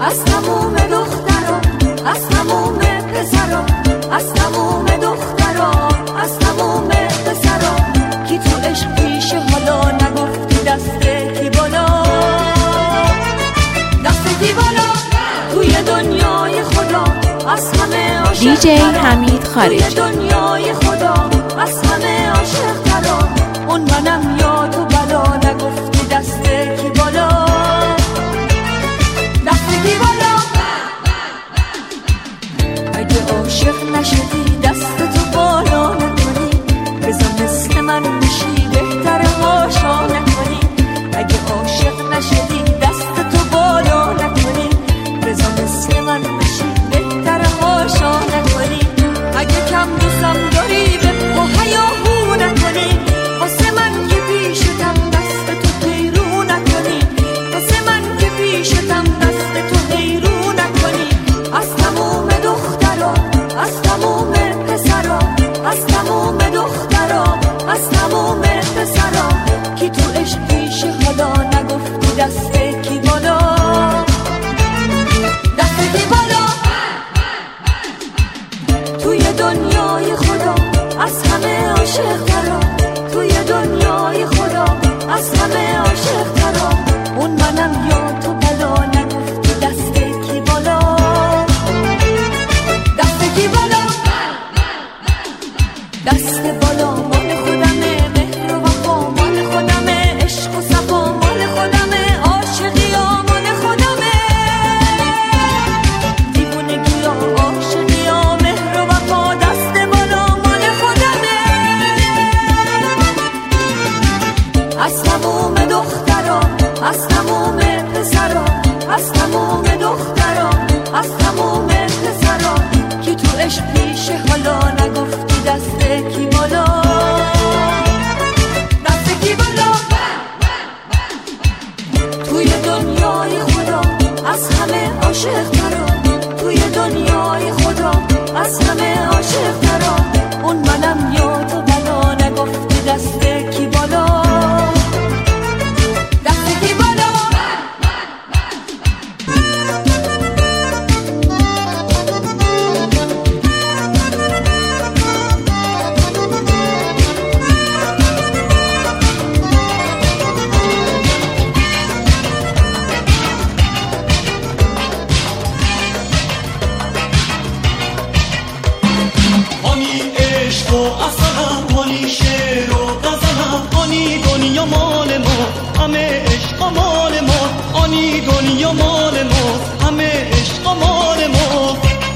از تموم دخترا، از تموم پسرا، از تموم دخترا، از تموم پسرا، کی تو عشق پیش حالا نگفتی دسته کی بالا، دسته کی بالا توی دنیای خدا، از همه عاشق دیجی حمید خارجی، توی دنیای خدا از همه عاشق ترا، اون منم یا تو بلا، نگفتی دسته کی بالا، دسته کی بالا. اگه عاشق نشدی دست تو بالا نکنی، بذار مثل من بشی بهتر هاشا نکنی. اگه عاشق نشدی دست تو بالا نکنی، بذار مثل من بشی بهتر هاشا نکنی. اگه کم دوستم داری به هیاهو نکنی، واسه من که پیشتم دست تو پیرو نکنی، واسه من که پیشتم دست تو پیرو نکنی. از تموم دخترا، از تموم پسرا، از تموم دخترا، از تموم پسرا، کی تو عشق پیش حالا نگفتی دسته کی بالا، دسته کی بالا توی دنیای خدا، از همه عاشق ترا، توی دنیای خدا از همه عاشق ترا، اون منم یا تو بلا، نگفتی دسته کی بالا، دسته کی بالا، دست بالا مال خودمه، مهر و وفا مال خودمه، عشق و صفا مال خودمه، عاشقی ها مال خودمه، دیوونگی ها عاشقی ها، مهر و وفا دست بالا مال خودمه. از تموم دخترا، از تموم پسرا، از تموم دخترا، از تموم پسرا، کی تو عشق پیش حالا نگفتی دسته کی بالا، دسته کی بالا توی دنیای خدا، از همه عاشق ترا، توی دنیای خدا از همه عاشق ترا، اون منم یا تو بلا، نگفتی دسته کی بالا، دسته کی بالا. آنی عشق و اصلا، آنی شعر و غزلم، آنی دنیا مال ما، همه عشق مال ما، آنی دنیا مال ما، همه عشق مال ما.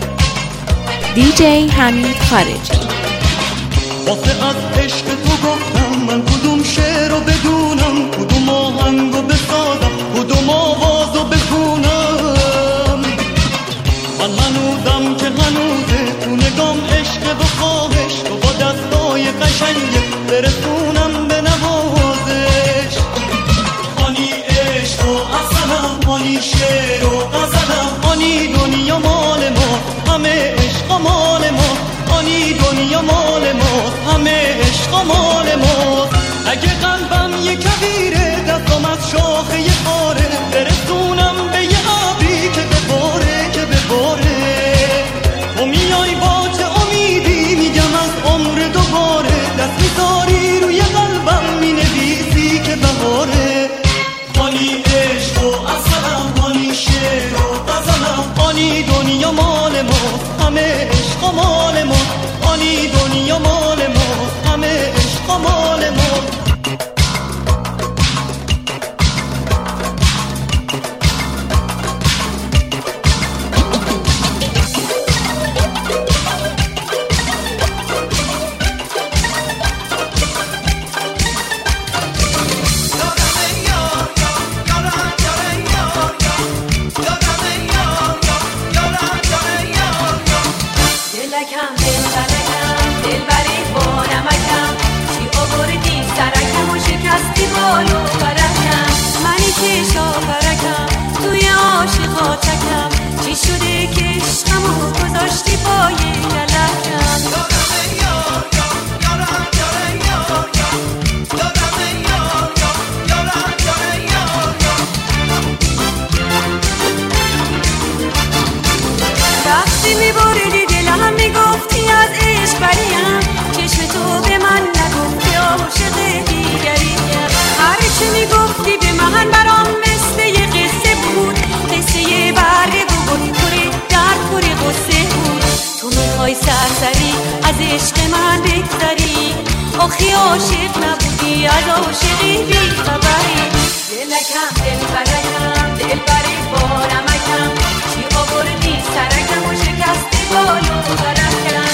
دیجی حمید خارجی، واسه از عشق تو گفتم من کدوم شعر رو بدونم، کدوم آهنگ رو بسازم، کدوم آواز رو بخونم. من هنوزم که هنوزه تو نگام عشق و خواهش، تو با دستای قشنگه برسونم به نوازش. آنی عشق و اصلم، آنی شعر و غزلم، آنی دنیا مال ما، همه عشق مال ما، آنی دنیا مال ما، همه عشق مال ما. اگه قلبم یه کبیره دستم از شاخه یه خاره، برسونم به یه آبی که بباره، که بباره. تو میای با چه امیدی، میگم از عمر دوباره، دست میذاری روی قلبم مینویسی که بهاره. آنی عشق و اصلم، آنی شعر و غزلم، آنی دنیا مال ما، همه عشق مال ما، آنی دنیا مال ما، همه عشق مال ما. کهن برام مثل یه قصه بود، قصه یه بره بود پره در پره قصه بود. تو میخوای سرسری از عشق من بگذری، آخی عاشق نبودی از عاشقی بی خبری. دلکم دلبرکم دلبری بارمکم، چی آوردی سرکم و شکستی بالو برکم.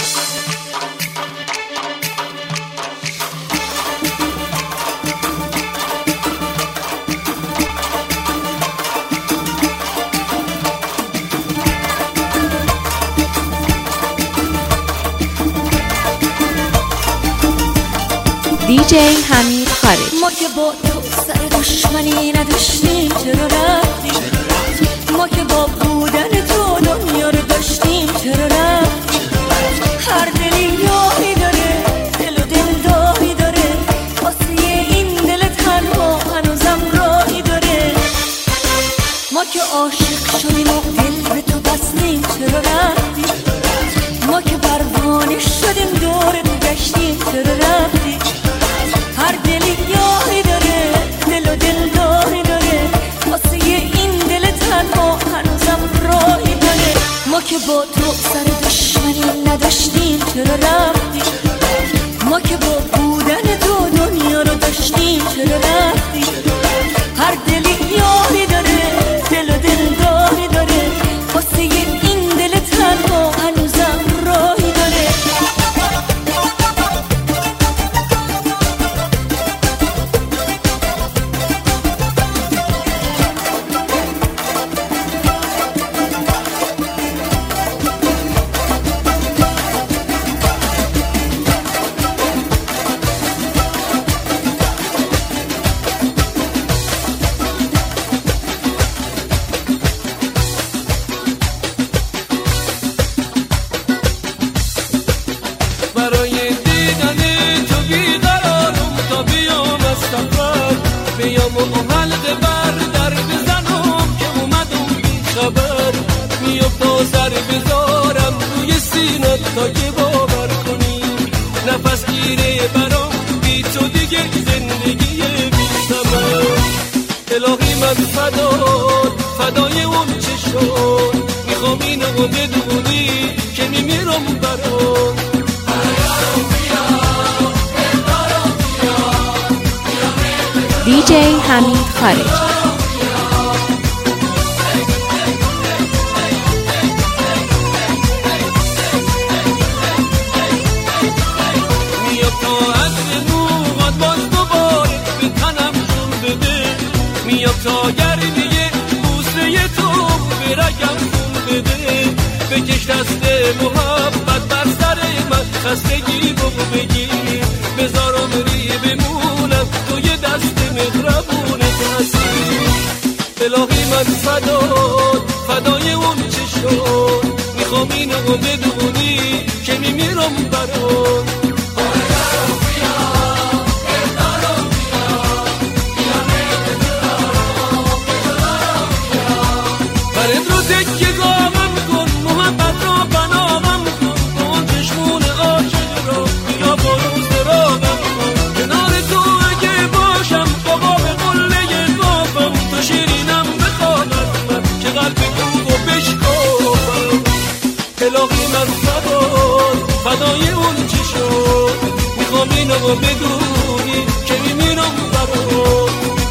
دیجی حمید خارج. ما که با تو سر دشمنی نداشتیم چرا رفتی؟ ما که با بودن تو دنیا رو داشتیم چرا رفتی؟ هر دلی یاری داره، دل و دلداری داره، واسه این دل تنها هنوزم راهی داره. ما که عاشق شدیم و دل به تو بستیم چرا رفتی؟ ما که پروانه شدیم دور تو گشتیم چرا رفتی؟ هر دلی یاری داره، دل و دلداری داره، واسه این دل تنها هنوزم راهی داره. ما که با تو سر دشمنی نداشتیم چرا رفتی؟ ما که با بودن تو دنیا رو داشتیم چرا رفتی؟ هر دلی یاری داره، دل و دلداری داره، واسه این دل تنها هنوزم راهی داره. بیام و حلقه بر در بزنم که اومدم بی خبر. میفتا سر بذارم روی سینت تا که باور کنی، نفس گیره برام بی تو دیگه زندگی بی ثمر. الهی من فدای اون چشم، میخوام اینو بدونی که میمیرم برام. دیجی حمید خارج. میاد تا از موقات باز دوباره به تنم جون بده، میاد تا گرمیه بوسه تو به رگم خون بده. بکش دست محبت بر سر من، خستگی بگو بگیر، بذارم ری بمونم توی دست مهربونت هستی. الهی من فدای اون چشم، میخوام اینو بدونی که میمیرم برات. برد رو تکیه گامم کن، محبت رو بنامم کن، اون چشمون عاشق رو بیا برو سرابم کن. کنار تو اگه باشم بابا به قله قافم، تو شیرینم بخوابم من که قلب تو بشکافم. الهی من فدای اون چشم، میخوام اینو بدونی که میمیرم برات.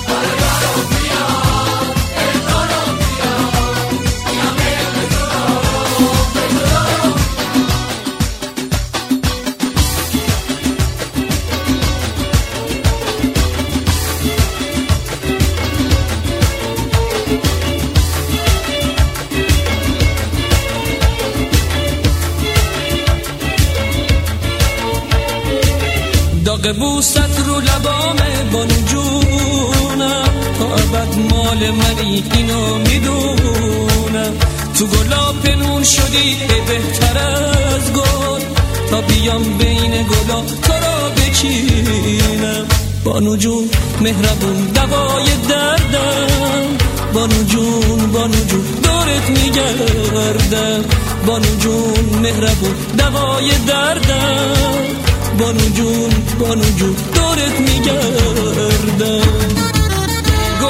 داغ بوست رو لبامه بانو جونم، تا ابد مال منی اینو میدونم. تو گلا پنون شدی بهتر از گل، تا بیام بین گلا تو را بچینم. بانو جون مهربون دوای دردم، بانو جون دورت میگردم. بانو جون مهربون دوای دردم، بانو جون دورت میگردم.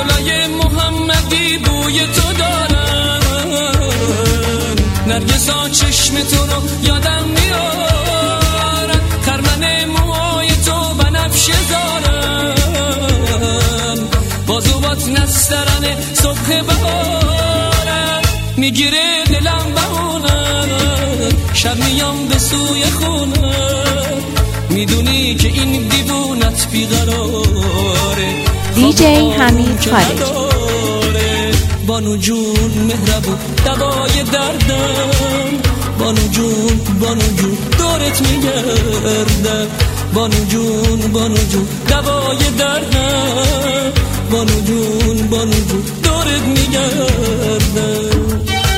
چشمتون رو یادم میارن، خرمن موهای تو بنفشه دارن، بازوبات نسترن صبح بهارن، میگیره دلم بهونن، شب میام به سوی خونن، میدونی که این دیوونت بیقراره. دیجی حمید خارجی. بانو جون مهربون دوای دردم، بانو جون دورت میگردم، بانو جون دوای دردم، بانو جون دورت میگردم.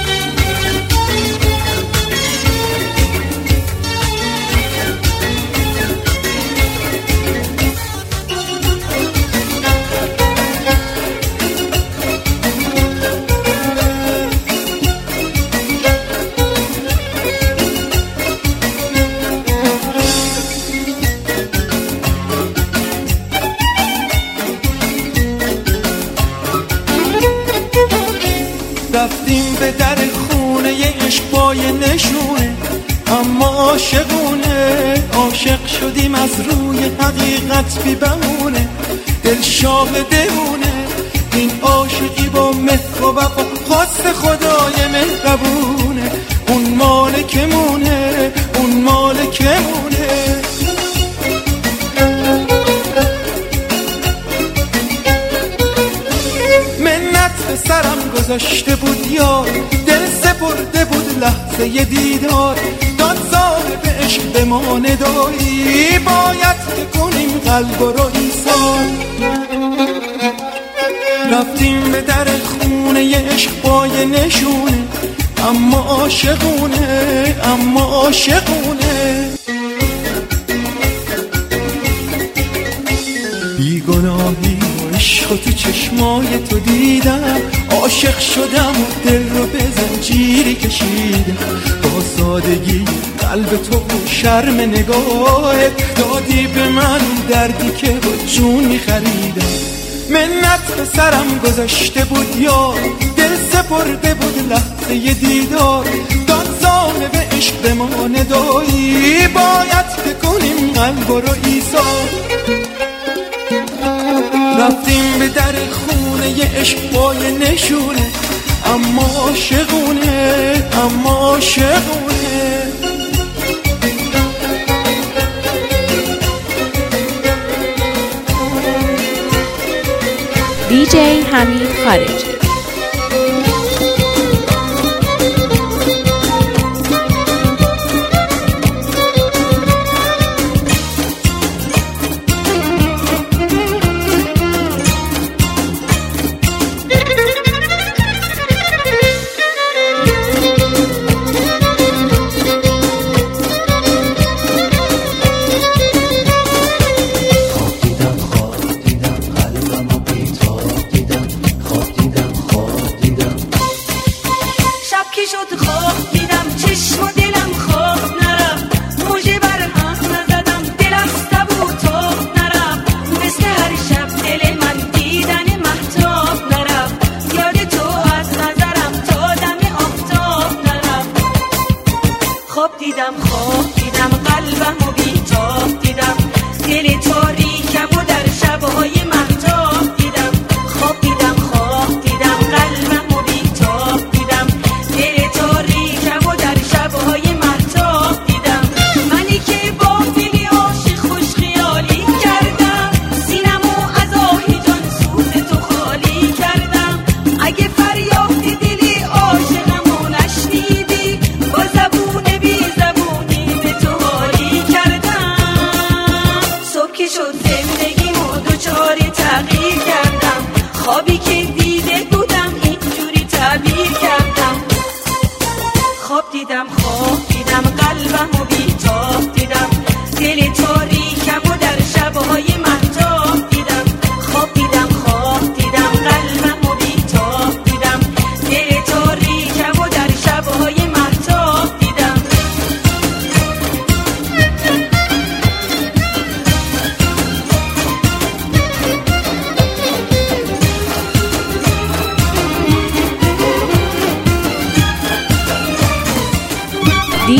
رفتیم به در خونه ی عشق پای نشونه، اما عاشقونه، عاشق شدیم از روی حقیقت بی بهونه، دل شاهدمونه این عاشقی با مهر و وفا، خواست خدای مهربونه، اون مالکمونه، اون مالکمونه. به سرم گذاشته بود یار، دل سپرده بود لحظه ی دیدار، داد صاحب عشق به ما ندایی، باید که کنیم قلب رو ایثار. رفتیم به در خونه ی عشق پای نشونه، اما عاشقونه، اما عاشقونه. بیگناهی عشق تو چشمای تو دیدم، عاشق شدم و دل رو به زنجیری کشیدم، با سادگی قلب تو و شرم نگاهت دادی به من دردی که با جون میخریدم. منت به سرم گذاشته بود یار، دل سپرده بود لحظه ی دیدار، داد صاحب عشق به ما ندایی، باید که کنیم قلب رو ایثار. رفتیم به در خونه ی عشق پای نشونه، اما عاشقونه، اما عاشقونه. دیجی حمید خارجی. خواب دیدم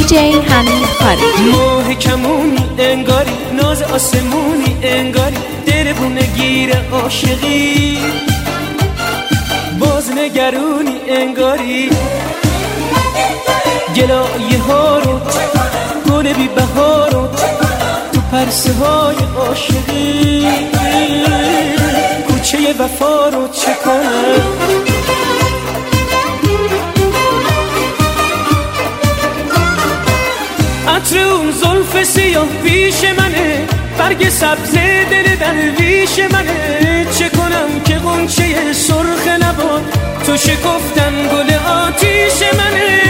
دیجی حمید خارجی. ماه کمونی انگاری، ناز آسمونی انگاری، دربونه گیر عاشقی، باز نگرونی انگاری، گلایه ها رو گل بی بهارو تو پرسه های عاشقی، کوچه وفا رو چه کنم؟ عطر اون زلف سیاه پیش منه، برگ سبز دل درویش منه، چه کنم که غنچه سرخ نبات تو شکفتن گل آتیش منه،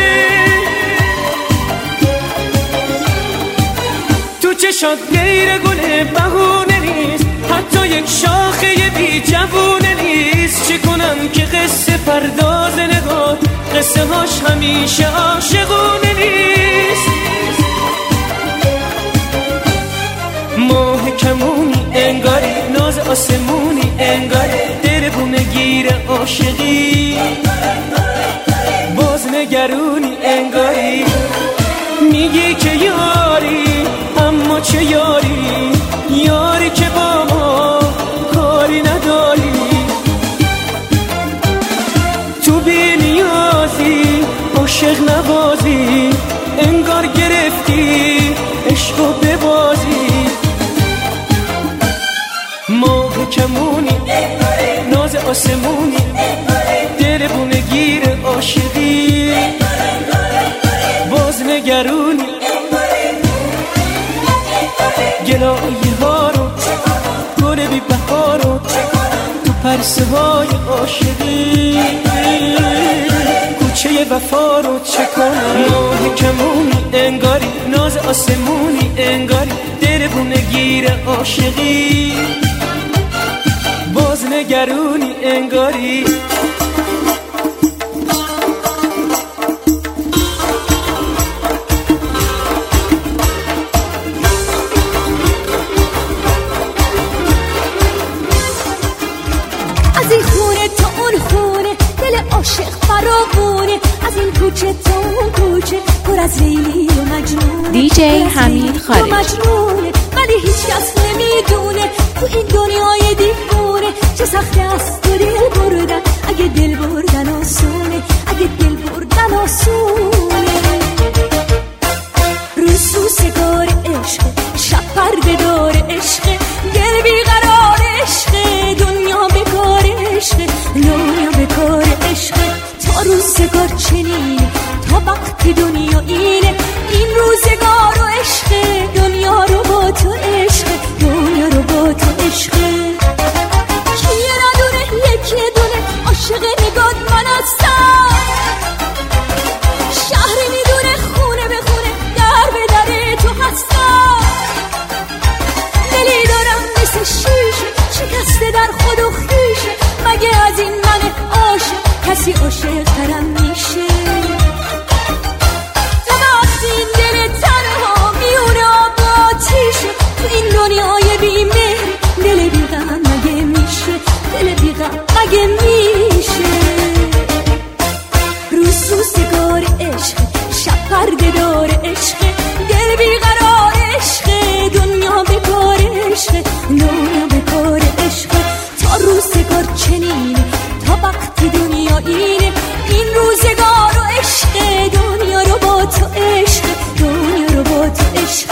تو چشات غیر گل بهونه نیست، حتی یک شاخه بی جوونه نیست، چه کنم که قصه پرداز نگاه قصه هاش همیشه عاشقونه نیست. ماه کمونی انگاری، ناز آسمونی انگاری، دربونه گیر عاشقی، باز نگرونی انگاری، میگی که یاری اما چه یاری، یاری که با ما کاری نداری، تو بی نیازی عاشق نوازی، انگار گرفتی عشقو ببازی. ماه کمونی ناز آسمونی، دربونه گیر عاشقی، باز نگرونی، گلایه ها رو گل بی بهارو تو پرسه های عاشقی، کوچه وفا رو چه کنم؟ ماه کمونی انگاری، ناز آسمونی انگاری، دربونه گیر عاشقی، باز نگرونی انگاری. از این خونه تا اون خونه دل عاشق فراوونه، از این کوچه تا اون کوچه پر از لیلی و مجنون، دیجی حمید خارجی. مجنونه ولی هیچ کس نمیدونه تو این دنیای دیوونه چه سخت است تو دل بردن، اگه دل بردن آسونه، اگه دل بردن آسونه. روز سگار عشق، شب پرده دار عشق، دل بیقرار عشق، دنیا بکار عشق، دنیا بکار عشق. تا روزگار چنینه، تا وقت دنیا اینه، این روزگار و عشق، دنیا رو با تو عشق، دنیا رو با تو عشق. کیه ندونه یکی دونه عاشق نگات من هستم، شهر میدونه خونه به خونه در به در تو هستم، دلی دارم مثل شیشه شکسته در خود و خیشه، مگه از این من عاشق کسی عاشق ترم میشه؟ تا وقتی این دل تنها میونه آب و آتیشه، تو این دنیای بیمهر دل بیغم مگه میشه؟ دل بیغم مگه میشه؟ روز روزگار عشق، شب پرده دار عشق، دل بیقرار عشق، دنیا بکار عشق، دنیا بکار عشق. تا روزگار چنینه، تا وقت دنیا اینه، این روزگار و عشق، دنیا رو با تو عشق، دنیا رو با تو عشق.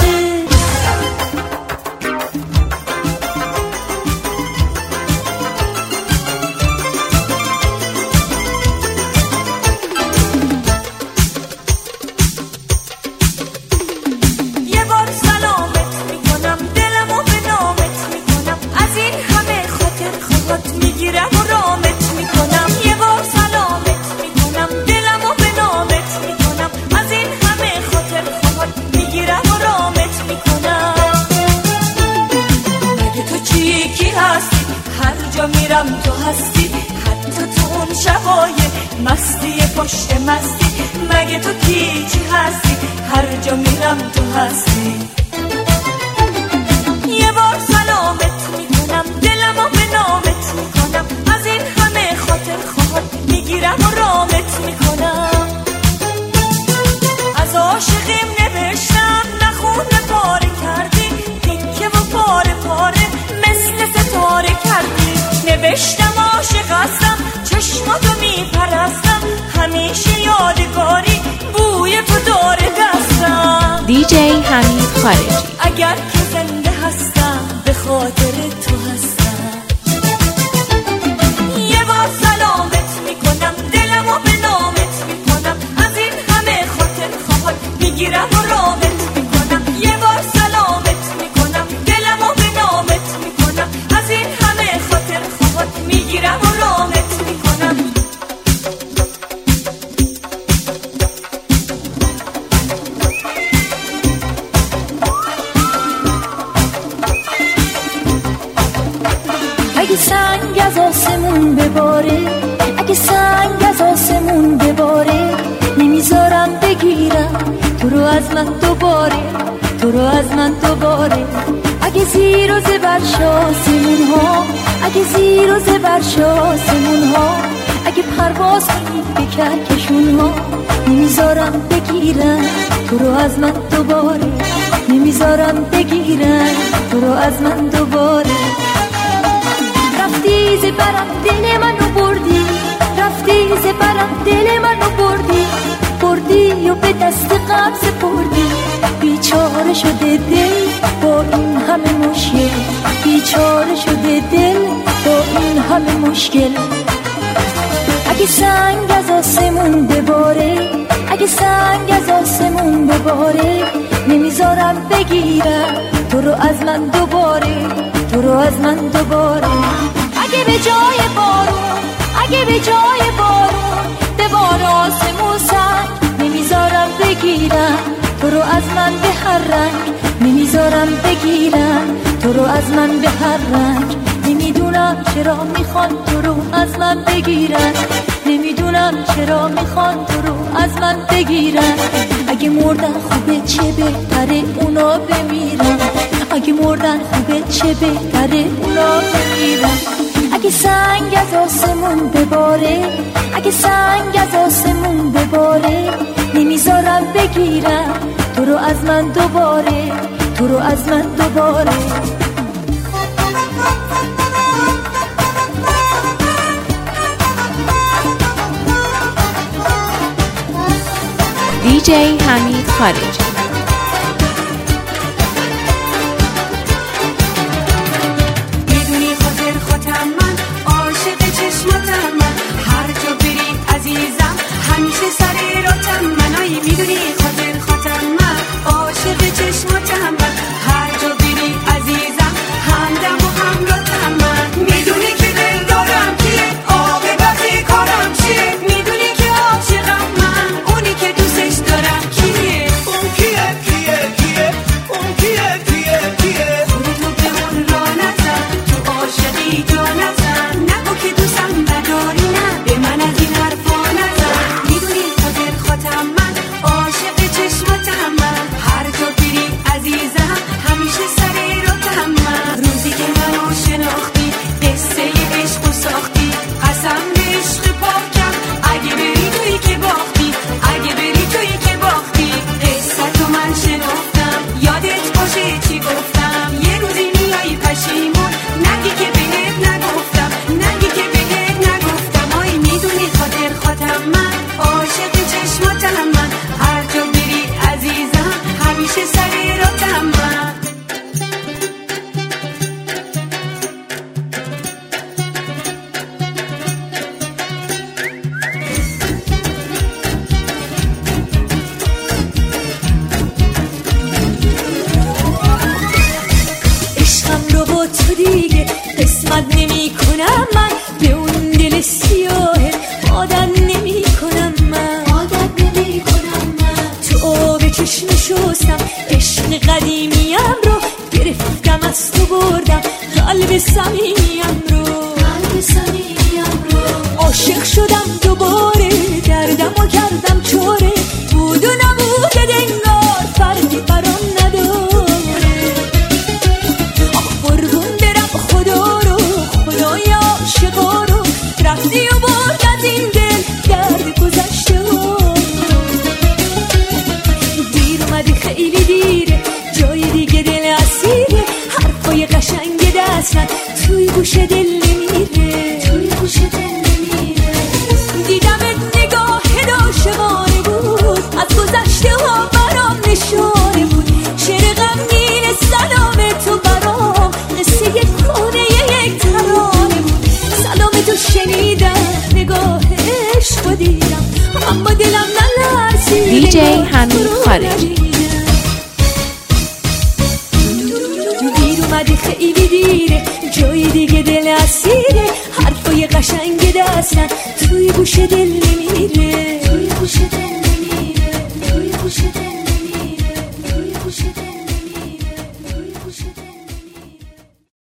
میرم تو هستی، حتی تو اون شبای مستی پشت مستی، مگه تو کی هستی؟ هر جا میرم تو هستی. یه بار سلامت میکنم، دلمو به نامت میکنم، از این همه خاطر خواهد میگیرم و رامت میکنم، از عاشقیم عاشق هستم، چشماتو میپرستم، همیشه یادگاری بوی تو داره دستم. دیجی حمید خارجی. اگر که زنده هستم به خاطر تو هستم. یه بار سلامت میکنم، دلمو به نامت میکنم، از این همه خاطر خواهد میگیرم و رامت میکنم. یه بار سلامت میکنم، دلمو به نامت میکنم، از این همه خاطر خواهد میگیرم و رامت میکنم. اگه سنگ از آسمون بباره، اگه سنگ از آسمون بباره، نمیذارم بگیرم تو رو از من دوباره، تو رو از من دوباره. اگه زیر و زبر آسمون ها، اگه زیر و زبر آسمون ها، اگه پرواز کنی به کهکشون ها، نمیذارم بگیرم تو رو از من دوباره، نمیذارم بگیرم تو رو از من دوباره. رفتی زبرم دل منو بردی، رفتی زبرم دل منو بردی، بردی و به دست غم سپردی. بیچاره شده دل با این همه مشکل، بیچاره شده دل با این همه مشکل. اگه سنگ از آسمون بباره، اگه سنگ از آسمون بباره، نمیذارم بگیرم تو رو از من دوباره، تو رو از من دوباره. اگه به جای بارون، اگه به جای بارون به بار آسمون سنگ، نمیذارم بگیرم تو رو از من به هر رنگ، نمیذارم بگیرم تو رو از من به هر رنگ. نمیدونم چرا میخوان تو رو از من بگیرن، نمیدونم چرا میخوان تو رو از من بگیرن. اگه مردن خوبه چه بهتره اونا بمیرن، اگه مردن خوبه چه بهتره اونا بمیرن. اگه سنگ از آسمون بباره، اگه سنگ از آسمون بباره، نمیذارم بگیرم تو رو از من دوباره، تو رو از من دوباره. دیجی حمید خارجی. میدونی خاطر خودم من، عاشق چشماتم من، هر جا بری عزیزم همیشه سر راتم من. آی میدونی خاطر خودم من، عاشق چشماتم من، هر جا بری عزیزم همدم و همراهتم من. میدونی که دل دارم کیه، عاقبت کارم چیه، میدونی که عاشقم من، اونی که دوستش دارم کیه. اون کیه کیه کیه، اون کیه کیه کیه. خودتو به اون را نزن، تو عاشقی جا نزن، نگو که دوستم نداری، نه به من از این حرفا نزن. میدونی خاطر خودم من، عاشق چشماتم من، هر جا بری عزیزم همیشه سر راتم من. روزی که منو شناختی قصه عشق و ساختی، قسم به عشق پاکم اگه بری تویی که باختی، اگه بری تویی که باختی. قصه تو من شناختم، یادت باشه چی گفتم، یه روزی میایی پشیمون نگی که بهت نگفتم، نگی که بهت نگفتم. آی میدونی خاطر خودم من، عاشق چشماتم من، هر جا بری عزیزم همیشه سر راتم من. عشقم رو با تو دیگه قسمت نمی کنم من، به اون دل سیاه عادت نمی کنم من، عادت نمی کنم من. تو آب چشم شستم عشق قدیمیم رو گرفتم، از تو بردم قلب صمیمیم رو، قلب صمیمیم رو. عاشق شدم دوباره، دردمو کردم چوره، بود و نبود دنگار فرقی برام نداره. قربون برم خدا رو، خدای عاشقا رو، رفتی و برد از این دل درد گذشته ها. دیر اومدی خیلی دیره، جای دیگه دل اسیره، حرفای قشنگ دستن توی شنیدم نگاه عشق دیدم اما دلم نلرزید دیجی حمید خارجی. دیر اومده خیلی دیره جای دیگه دل اسیره حرفای قشنگ دستن توی گوش دل نمیره توی گوش دل